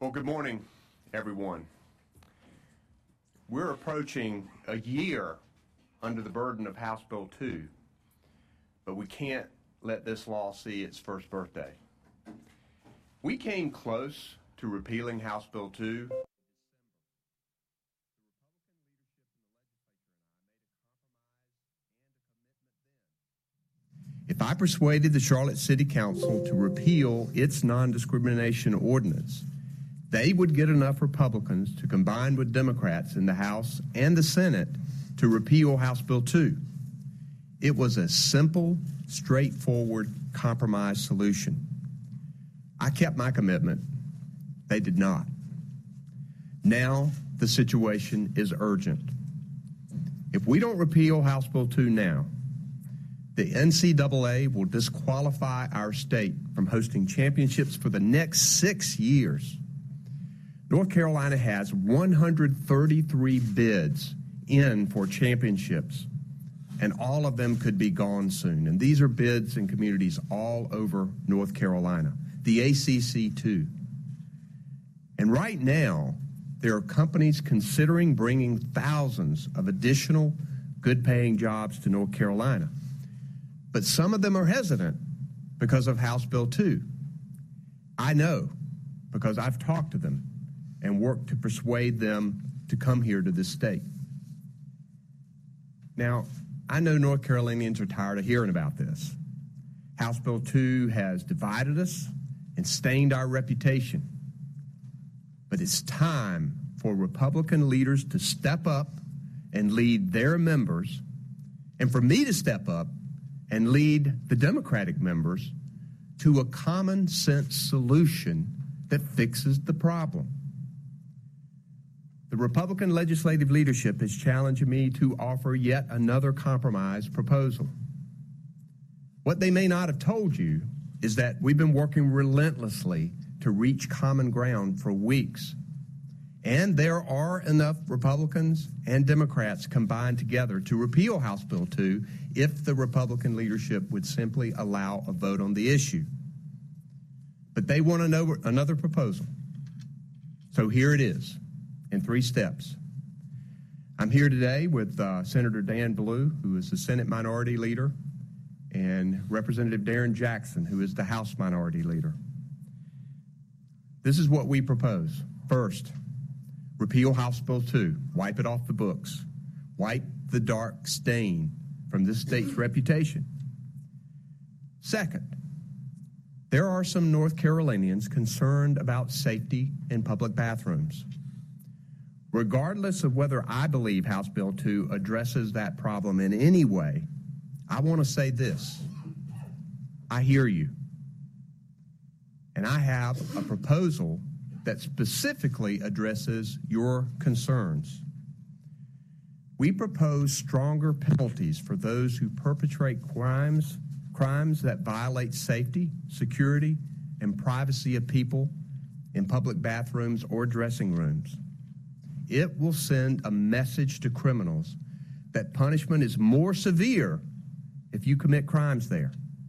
Well, good morning, everyone. We're approaching a year under the burden of House Bill 2, but we can't let this law see its first birthday. We came close to repealing House Bill 2. If I persuaded the Charlotte City Council to repeal its non-discrimination ordinance, they would get enough Republicans to combine with Democrats in the House and the Senate to repeal House Bill 2. It was a simple, straightforward compromise solution. I kept my commitment. They did not. Now the situation is urgent. If we don't repeal House Bill 2 now, the NCAA will disqualify our state from hosting championships for the next 6 years. North Carolina has 133 bids in for championships, and all of them could be gone soon. And these are bids in communities all over North Carolina, the ACC too. And right now, there are companies considering bringing thousands of additional good-paying jobs to North Carolina. But some of them are hesitant because of House Bill 2. I know because I've talked to them and worked to persuade them to come here to this state. Now, I know North Carolinians are tired of hearing about this. House Bill 2 has divided us and stained our reputation. But it's time for Republican leaders to step up and lead their members, and for me to step up and lead the Democratic members to a common sense solution that fixes the problem. The Republican legislative leadership is challenging me to offer yet another compromise proposal. What they may not have told you is that we've been working relentlessly to reach common ground for weeks. And there are enough Republicans and Democrats combined together to repeal House Bill 2 if the Republican leadership would simply allow a vote on the issue. But they want another proposal. So here it is in 3 steps. I'm here today with Senator Dan Blue, who is the Senate Minority Leader, and Representative Darren Jackson, who is the House Minority Leader. This is what we propose. First, repeal House Bill 2. Wipe it off the books. Wipe the dark stain from this state's reputation. Second, there are some North Carolinians concerned about safety in public bathrooms. Regardless of whether I believe House Bill 2 addresses that problem in any way, I want to say this. I hear you. And I have a proposal that specifically addresses your concerns. We propose stronger penalties for those who perpetrate crimes that violate safety, security, and privacy of people in public bathrooms or dressing rooms. It will send a message to criminals that punishment is more severe if you commit crimes there.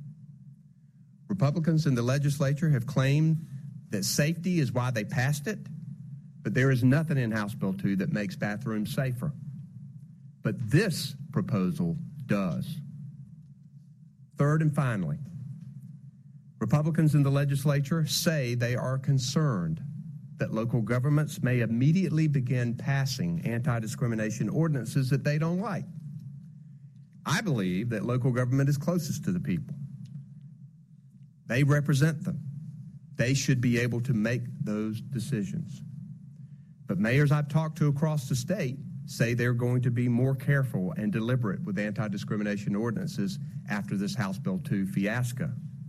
Republicans in the legislature have claimed that safety is why they passed it, but there is nothing in House Bill 2 that makes bathrooms safer. But this proposal does. Third and finally, Republicans in the legislature say they are concerned that local governments may immediately begin passing anti-discrimination ordinances that they don't like. I believe that local government is closest to the people. They represent them. They should be able to make those decisions. But mayors I've talked to across the state say they're going to be more careful and deliberate with anti-discrimination ordinances after this House Bill 2 fiasco.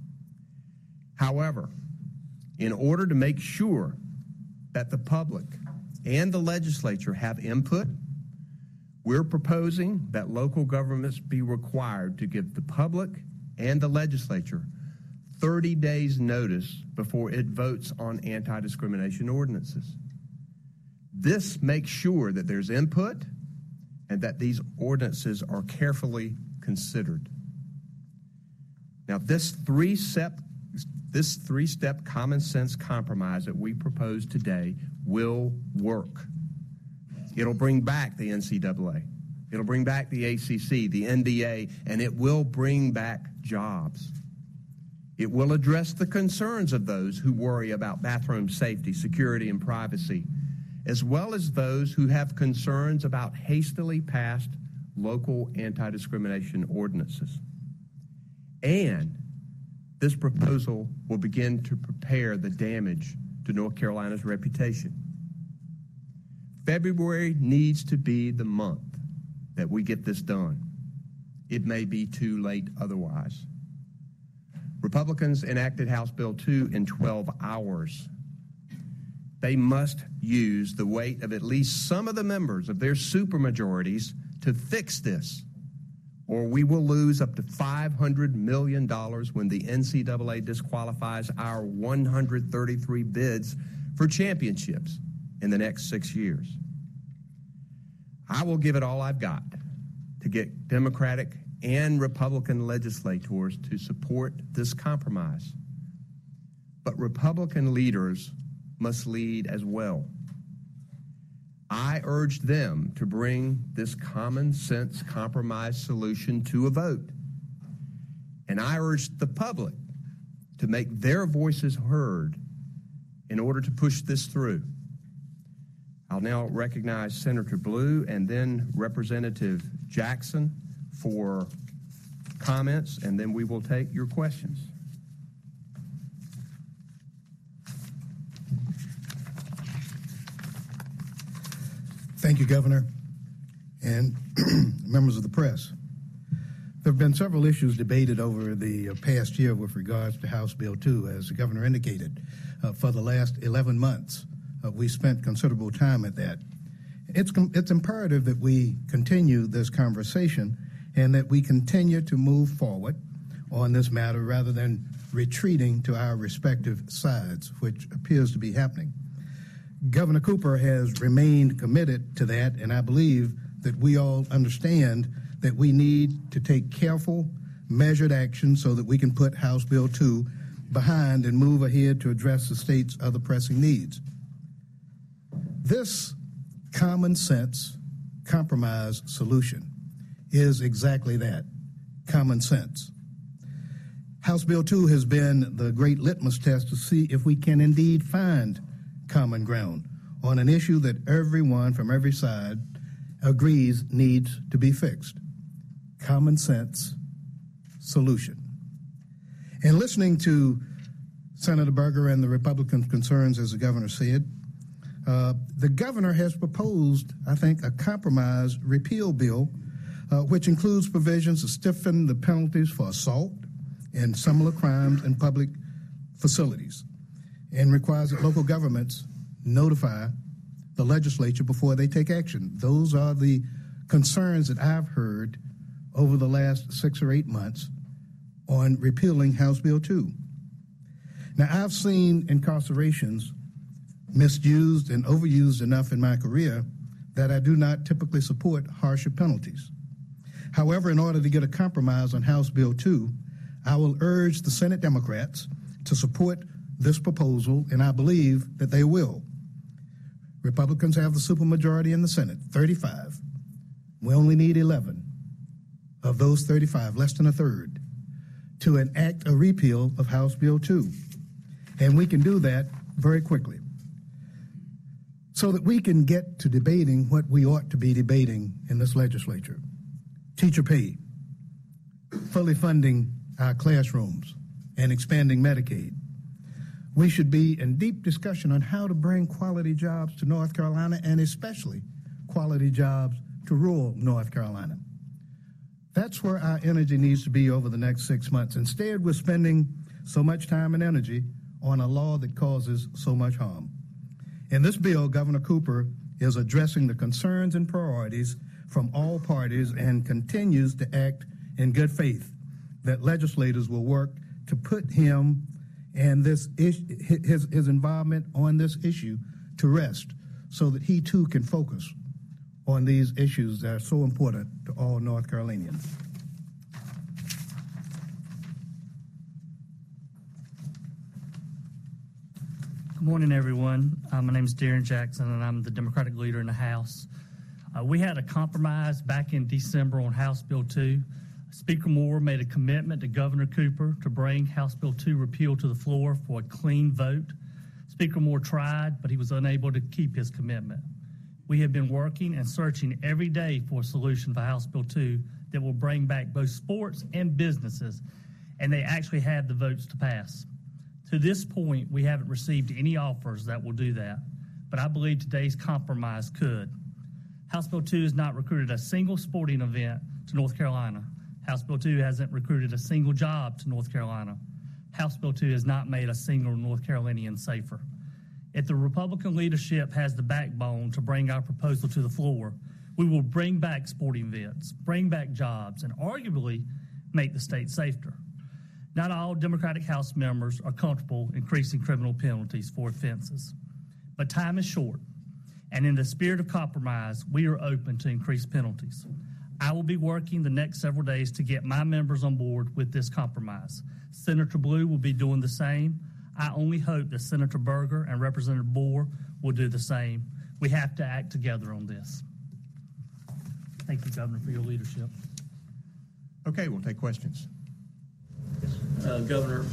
However, in order to make sure that the public and the legislature have input, we're proposing that local governments be required to give the public and the legislature 30 days notice before it votes on anti-discrimination ordinances. This makes sure that there's input and that these ordinances are carefully considered. Now, this this three-step common sense compromise that we propose today will work. It'll bring back the NCAA. It'll bring back the ACC, the NBA, and it will bring back jobs. It will address the concerns of those who worry about bathroom safety, security, and privacy, as well as those who have concerns about hastily passed local anti-discrimination ordinances. And this proposal will begin to prepare the damage to North Carolina's reputation. February needs to be the month that we get this done. It may be too late otherwise. Republicans enacted House Bill 2 in 12 hours. They must use the weight of at least some of the members of their supermajorities to fix this, or we will lose up to $500 million when the NCAA disqualifies our 133 bids for championships in the next 6 years. I will give it all I've got to get Democratic and Republican legislators to support this compromise. But Republican leaders must lead as well. I urge them to bring this common sense compromise solution to a vote. And I urge the public to make their voices heard in order to push this through. I'll now recognize Senator Blue and then Representative Jackson for comments, and then we will take your questions. Thank you, Governor, and members of the press. There have been several issues debated over the past year with regards to House Bill 2, as the Governor indicated. For the last 11 months, we spent considerable time at that. It's imperative that we continue this conversation and that we continue to move forward on this matter rather than retreating to our respective sides, which appears to be happening. Governor Cooper has remained committed to that, and I believe that we all understand that we need to take careful, measured action so that we can put House Bill 2 behind and move ahead to address the state's other pressing needs. This common sense compromise solution is exactly that, common sense. House Bill 2 has been the great litmus test to see if we can indeed find common ground on an issue that everyone from every side agrees needs to be fixed. Common sense solution. And listening to Senator Berger and the Republican concerns, as the governor said, the governor has proposed, I think, a compromise repeal bill, which includes provisions to stiffen the penalties for assault and similar crimes in public facilities, and requires that local governments notify the legislature before they take action. Those are the concerns that I've heard over the last 6 or 8 months on repealing House Bill 2. Now, I've seen incarcerations misused and overused enough in my career that I do not typically support harsher penalties. However, in order to get a compromise on House Bill 2, I will urge the Senate Democrats to support this proposal, and I believe that they will. Republicans have the supermajority in the Senate, 35. We only need 11 of those 35, less than a third, to enact a repeal of House Bill 2. And we can do that very quickly so that we can get to debating what we ought to be debating in this legislature. Teacher pay, fully funding our classrooms, and expanding Medicaid. We should be in deep discussion on how to bring quality jobs to North Carolina, and especially quality jobs to rural North Carolina. That's where our energy needs to be over the next 6 months. Instead, we're spending so much time and energy on a law that causes so much harm. In this bill, Governor Cooper is addressing the concerns and priorities from all parties and continues to act in good faith that legislators will work to put him and his involvement on this issue to rest so that he too can focus on these issues that are so important to all North Morning, everyone. My name is Darren Jackson, and I'm the Democratic leader in the House. We had a compromise back in December on House Bill 2. Speaker Moore made a commitment to Governor Cooper to bring House Bill 2 repeal to the floor for a clean vote. Speaker Moore tried, but he was unable to keep his commitment. We have been working and searching every day for a solution for House Bill 2 that will bring back both sports and businesses, and they actually had the votes to pass. To this point, we haven't received any offers that will do that, but I believe today's compromise could. House Bill 2 has not recruited a single sporting event to North Carolina. House Bill 2 hasn't recruited a single job to North Carolina. House Bill 2 has not made a single North Carolinian safer. If the Republican leadership has the backbone to bring our proposal to the floor, we will bring back sporting events, bring back jobs, and arguably make the state safer. Not all Democratic House members are comfortable increasing criminal penalties for offenses, but time is short, and in the spirit of compromise, we are open to increased penalties. I will be working the next several days to get my members on board with this compromise. Senator Blue will be doing the same. I only hope that Senator Berger and Representative Moore will do the same. We have to act together on this. Thank you, Governor, for your leadership. Okay, we'll take questions. Governor,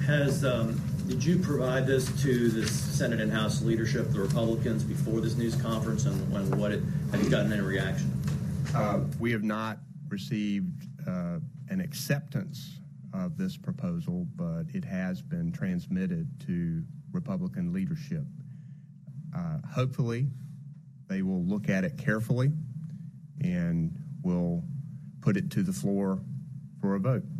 did you provide this to the Senate and House leadership, the Republicans, before this news conference, and have you gotten any reaction? We have not received an acceptance of this proposal, but it has been transmitted to Republican leadership. Hopefully, they will look at it carefully and will put it to the floor for a vote.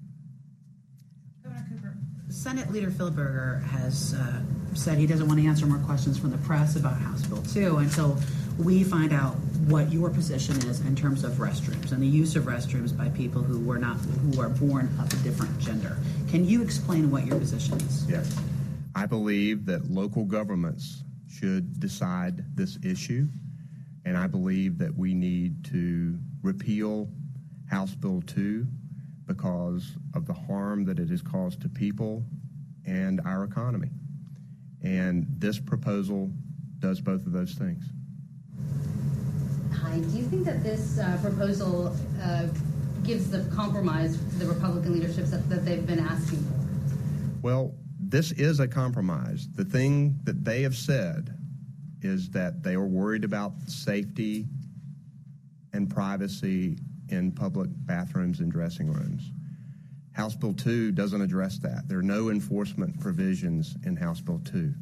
Governor Cooper, Senate Leader Phil Berger has said he doesn't want to answer more questions from the press about House Bill 2 until we find out what your position is in terms of restrooms and the use of restrooms by people who are born of a different gender. Can you explain what your position is? Yes. I believe that local governments should decide this issue, and I believe that we need to repeal House Bill 2 because of the harm that it has caused to people and our economy. And this proposal does both of those things. Hi, do you think that this proposal gives the compromise the Republican leadership that they've been asking for? Well, this is a compromise. The thing that they have said is that they are worried about safety and privacy in public bathrooms and dressing rooms. House Bill 2 doesn't address that. There are no enforcement provisions in House Bill 2.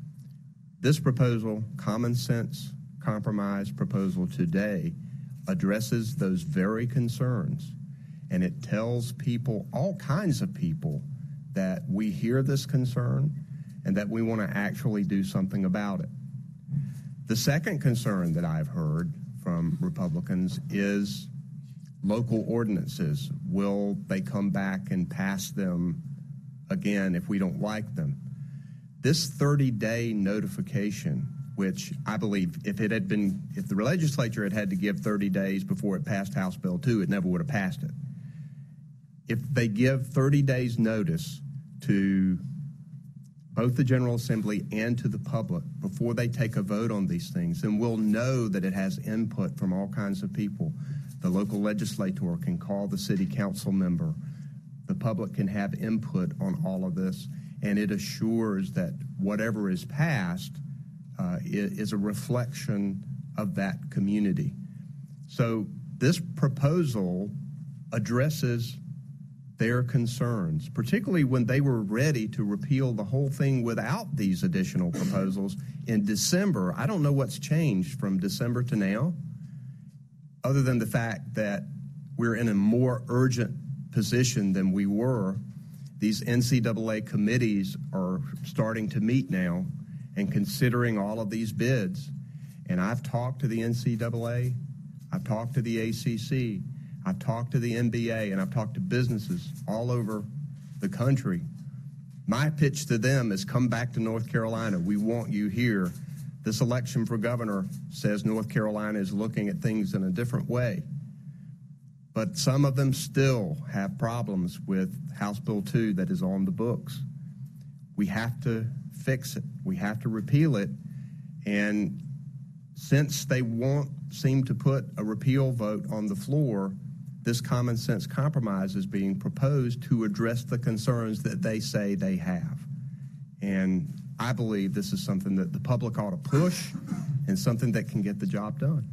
This proposal, common sense compromise proposal today, addresses those very concerns, and it tells people, all kinds of people, that we hear this concern and that we want to actually do something about it. The second concern that I've heard from Republicans is local ordinances. Will they come back and pass them again if we don't like them? This 30-day notification, which I believe if the legislature had to give 30 days before it passed House Bill 2, it never would have passed it. If they give 30 days notice to both the General Assembly and to the public before they take a vote on these things, then we'll know that it has input from all kinds of people. The local legislator can call the city council member. The public can have input on all of this, and it assures that whatever is passed is a reflection of that community. So this proposal addresses their concerns, particularly when they were ready to repeal the whole thing without these additional proposals in December. I don't know what's changed from December to now, other than the fact that we're in a more urgent position than we were. These NCAA committees are starting to meet now and considering all of these bids. And I've talked to the NCAA, I've talked to the ACC, I've talked to the NBA, and I've talked to businesses all over the country. My pitch to them is come back to North Carolina. We want you here. This election for governor says North Carolina is looking at things in a different way. But some of them still have problems with House Bill 2 that is on the books. We have to fix it. We have to repeal it. And since they won't seem to put a repeal vote on the floor, this common sense compromise is being proposed to address the concerns that they say they have. And I believe this is something that the public ought to push and something that can get the job done.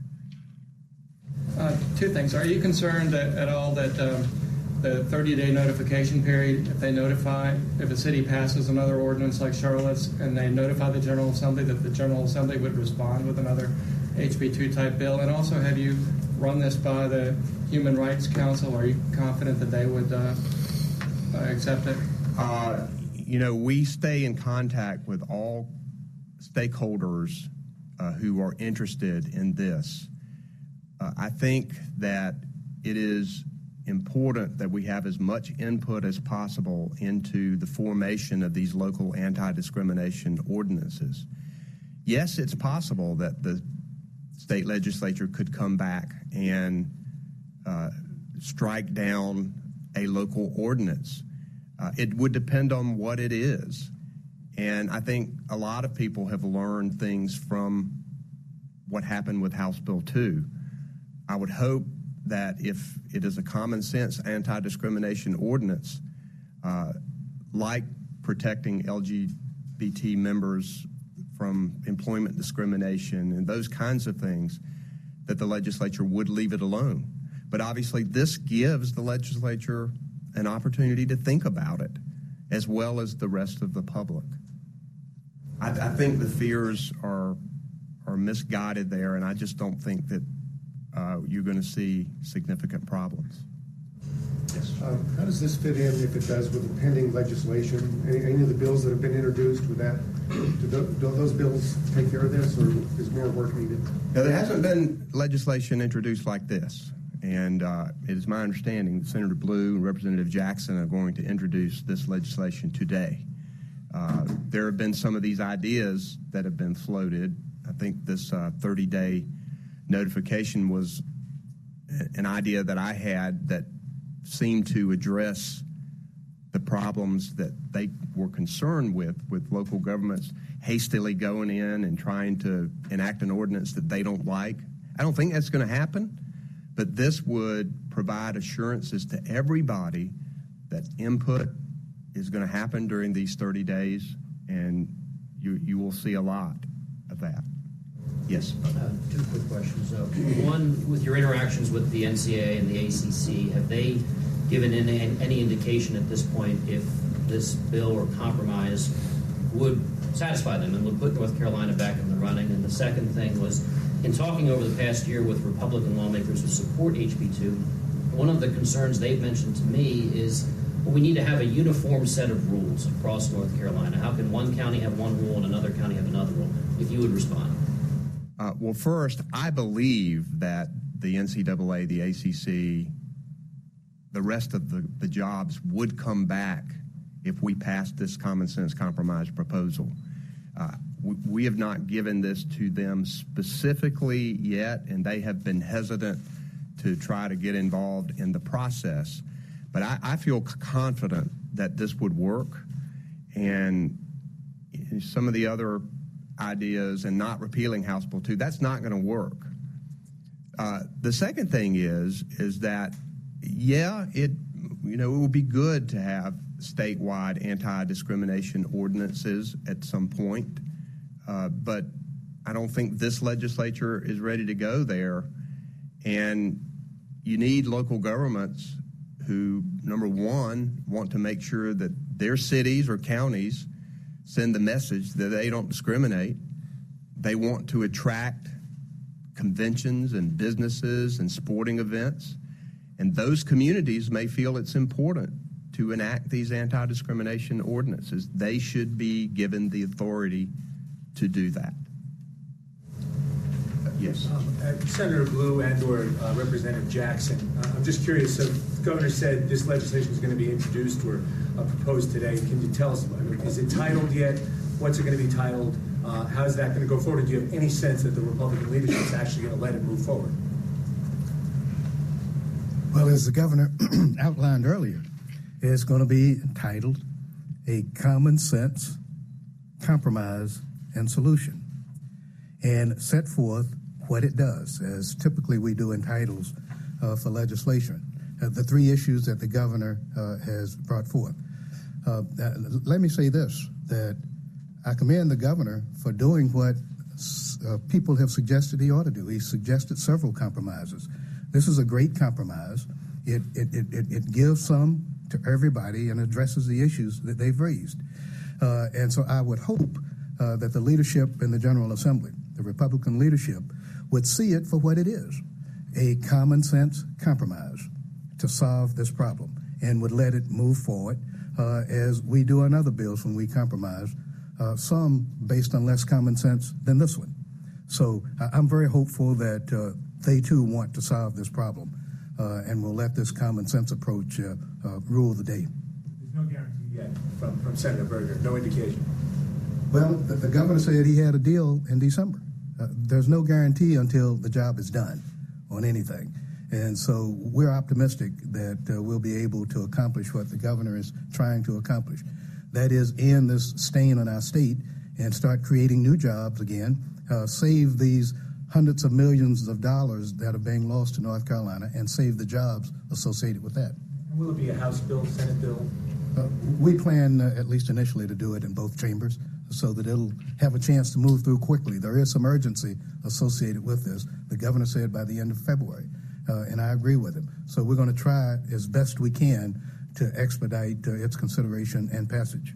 Two things. Are you concerned at all that the 30-day notification period, if a city passes another ordinance like Charlotte's and they notify the General Assembly, that the General Assembly would respond with another HB2 type bill? And also, have you run this by the Human Rights Council? Are you confident that they would accept it? We stay in contact with all stakeholders who are interested in this. I think that it is important that we have as much input as possible into the formation of these local anti-discrimination ordinances. Yes, it's possible that the state legislature could come back and strike down a local ordinance. It would depend on what it is. And I think a lot of people have learned things from what happened with House Bill 2. I would hope that if it is a common sense anti-discrimination ordinance, like protecting LGBT members from employment discrimination and those kinds of things, that the legislature would leave it alone. But obviously this gives the legislature an opportunity to think about it, as well as the rest of the public. I think the fears are misguided there, and I just don't think that you're going to see significant problems. Yes. How does this fit in, if it does, with the pending legislation? Any of the bills that have been introduced with that? Do those bills take care of this, or is more work needed? Now, there hasn't been legislation introduced like this, and it is my understanding that Senator Blue and Representative Jackson are going to introduce this legislation today. There have been some of these ideas that have been floated. I think this 30-day notification was an idea that I had that seemed to address the problems that they were concerned with local governments hastily going in and trying to enact an ordinance that they don't like. I don't think that's going to happen, but this would provide assurances to everybody that input is going to happen during these 30 days, and you will see a lot of that. Yes. Two quick questions. One, with your interactions with the NCAA and the ACC, have they given any indication at this point if this bill or compromise would satisfy them and would put North Carolina back in the running? And the second thing was, in talking over the past year with Republican lawmakers who support HB2, one of the concerns they've mentioned to me is, well, we need to have a uniform set of rules across North Carolina. How can one county have one rule and another county have another rule? If you would respond. Well, first, I believe that the NCAA, the ACC, the rest of the jobs would come back if we passed this common sense compromise proposal. We have not given this to them specifically yet, and they have been hesitant to try to get involved in the process. But I feel confident that this would work, and some of the other ideas and not repealing House Bill 2, that's not going to work. The second thing is that, it would be good to have statewide anti-discrimination ordinances at some point, but I don't think this legislature is ready to go there. And you need local governments who, number one, want to make sure that their cities or counties send the message that they don't discriminate. They want to attract conventions and businesses and sporting events. And those communities may feel it's important to enact these anti-discrimination ordinances. They should be given the authority to do that. Yes. Senator Blue and/or Representative Jackson, I'm just curious. So the governor said this legislation is going to be introduced or proposed today. Can you tell us, is it titled yet? What's it going to be titled? How is that going to go forward? Do you have any sense that the Republican leadership is actually going to let it move forward? Well, as the governor outlined earlier, it's going to be entitled A Common Sense compromise, and solution, and set forth what it does, as typically we do in titles for legislation. The three issues that the governor has brought forth. Let me say this, that I commend the governor for doing what people have suggested he ought to do. He suggested several compromises. This is a great compromise. It gives some to everybody and addresses the issues that they've raised. And so I would hope that the leadership in the General Assembly, the Republican leadership, would see it for what it is, a common sense compromise to solve this problem, and would let it move forward as we do on other bills when we compromise, some based on less common sense than this one. So I'm very hopeful that they too want to solve this problem and will let this common sense approach rule the day. There's no guarantee yet from Senator Berger, no indication. Well, the governor said he had a deal in December. There's no guarantee until the job is done on anything. And so we're optimistic that we'll be able to accomplish what the governor is trying to accomplish. That is, end this stain on our state and start creating new jobs again, save these hundreds of millions of dollars that are being lost to North Carolina, and save the jobs associated with that. Will it be a House bill, Senate bill? We plan, at least initially, to do it in both chambers so that it'll have a chance to move through quickly. There is some urgency associated with this. The governor said by the end of February, and I agree with him. So we're going to try as best we can to expedite its consideration and passage.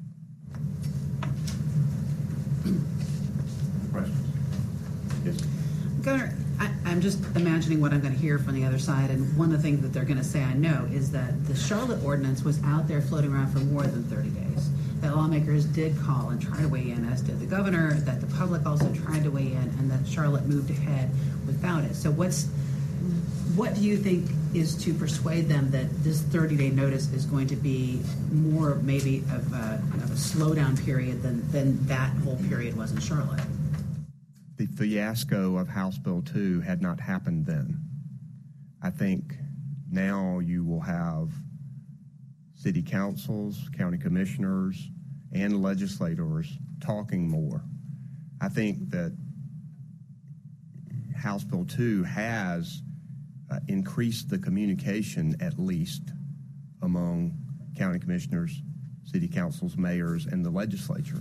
Questions? Yes. Governor, I'm just imagining what I'm going to hear from the other side, and one of the things that they're going to say, I know, is that the Charlotte ordinance was out there floating around for more than 30 days. That lawmakers did call and try to weigh in, as did the governor, that the public also tried to weigh in, and that Charlotte moved ahead without it. So what do you think is to persuade them that this 30-day notice is going to be more maybe of a slowdown period than that whole period was in Charlotte? The fiasco of House Bill 2 had not happened then. I think now you will have city councils, county commissioners, and legislators talking more. I think that House Bill 2 has increased the communication, at least among county commissioners, city councils, mayors, and the legislature.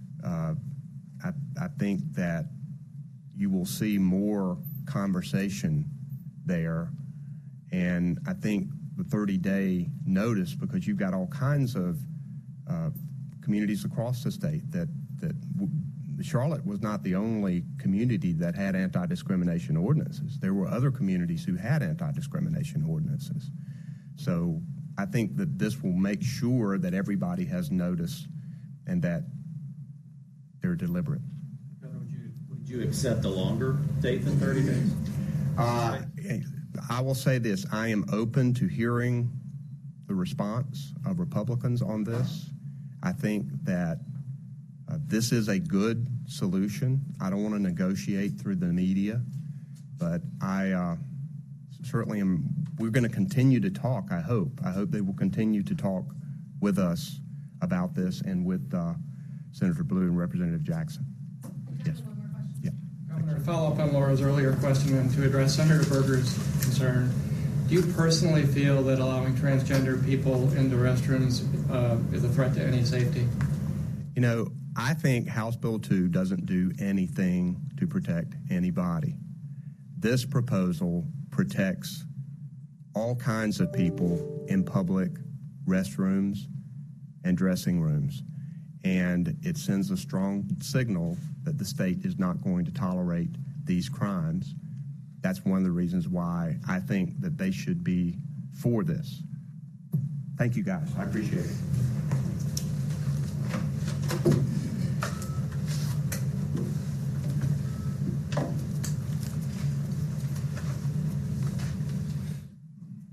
I think that you will see more conversation there, and I think the 30-day notice, because you've got all kinds of communities across the state that Charlotte was not the only community that had anti-discrimination ordinances. There were other communities who had anti-discrimination ordinances. So I think that this will make sure that everybody has notice and that they're deliberate. Would you accept a longer date than 30 days? I will say this. I am open to hearing the response of Republicans on this. I think that this is a good solution. I don't want to negotiate through the media, but I certainly am. We're going to continue to talk, I hope. I hope they will continue to talk with us about this and with Senator Blue and Representative Jackson. Yes. Yeah. Governor, to follow up on Laura's earlier question and to address Senator Berger's concern, do you personally feel that allowing transgender people into restrooms is a threat to any safety? You know, I think House Bill 2 doesn't do anything to protect anybody. This proposal protects all kinds of people in public restrooms and dressing rooms, and it sends a strong signal that the state is not going to tolerate these crimes. That's one of the reasons why I think that they should be for this. Thank you, guys. I appreciate it.